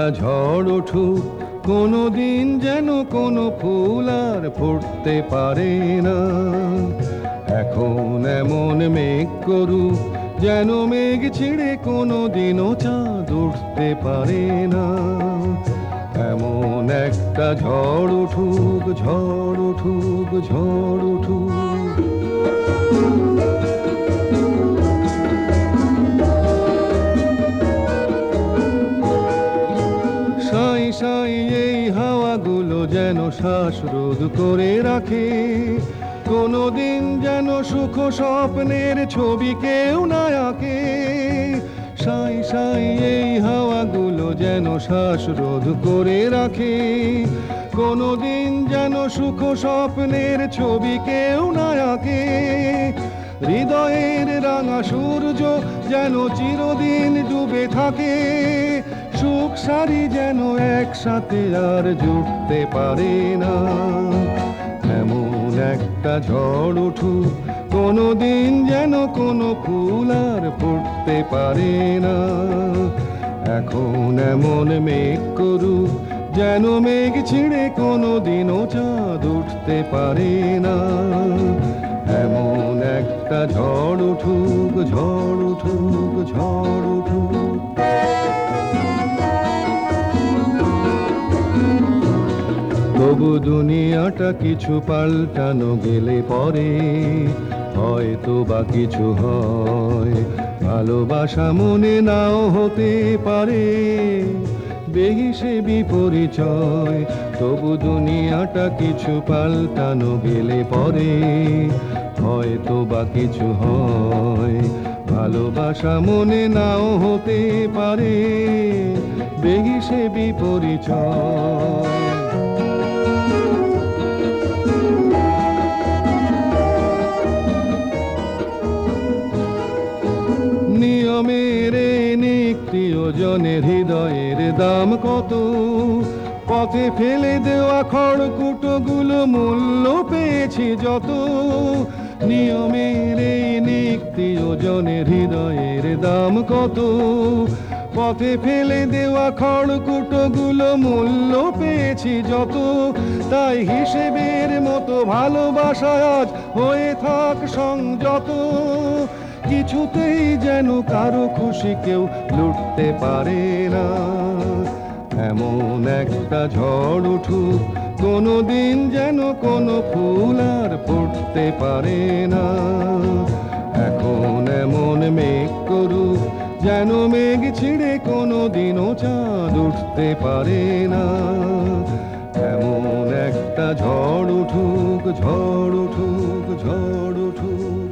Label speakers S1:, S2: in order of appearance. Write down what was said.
S1: ঝড় উঠুক, কোনো দিন যেন কোনো ফুল আর ফুটতে পারে না। এখন এমন মেঘ করুক, যেন মেঘ ছিঁড়ে কোনো দিনও চাঁদ উঠতে পারে না। এমন একটা ঝড় উঠুক, ঝড় উঠুক, ঝড় উঠুক। সাই সাই এই হাওয়াগুলো যেন শ্বাসরোধ করে রাখে, কোনোদিন যেন সুখ স্বপ্নের ছবি কেউ না আঁকে। সাই সাই এই হাওয়াগুলো যেন শ্বাসরোধ করে রাখে, কোনোদিন যেন সুখ স্বপ্নের ছবি কেউ না আঁকে। হৃদয়ের রাঙা সূর্য যেন চিরদিন ডুবে থাকে, সুখ সারি যেন একসাথে আর জুটতে পারে না। এমন একটা ঝড় উঠুক, কোনো দিন যেন কোনো ফুল আর ফুটতে পারে না। এখন এমন মেঘ করুক, যেন মেঘ ছিঁড়ে কোনো দিনও চাঁদ উঠতে পারে না। এমন একটা ঝড় উঠুক, ঝড় উঠুক, ঝড় উঠুক। তবু দুনিয়াটা কিছু পাল্টানো গেলে পরে হয়তো বা কিছু হয়। ভালোবাসা মনে নাও হতে পারে বেহিসে বিপরিচয়। তবু দুনিয়াটা কিছু পাল্টানো গেলে পরে হয়তো বা কিছু হয়। ভালোবাসা মনে নাও হতে পারে বেহিসে বিপরিচয়। নিয়মের নিক্তি ওজনের হৃদয়ের দাম কত, পথে ফেলে দেওয়া খড়কুটোগুলো মূল্য পেয়েছি যত। নিয়মের নিক্তি ওজনের হৃদয়ের দাম কত, পথে ফেলে দেওয়া খড়কুটোগুলো মূল্য পেয়েছি যত। তাই হিসেবের মতো ভালোবাসা আজ হয়ে থাক সংযত, কিছুতেই যেন কারো খুশি কেউ লুটতে পারে না। এমন একটা ঝড় উঠুক, কোনো দিন যেন কোনো ফুল আর ফুটতে পারে না। এখন এমন মেঘ করুক, যেন মেঘ ছিঁড়ে কোনো দিনও চাঁদ উঠতে পারে না। এমন একটা ঝড় উঠুক, ঝড় উঠুক, ঝড় উঠুক।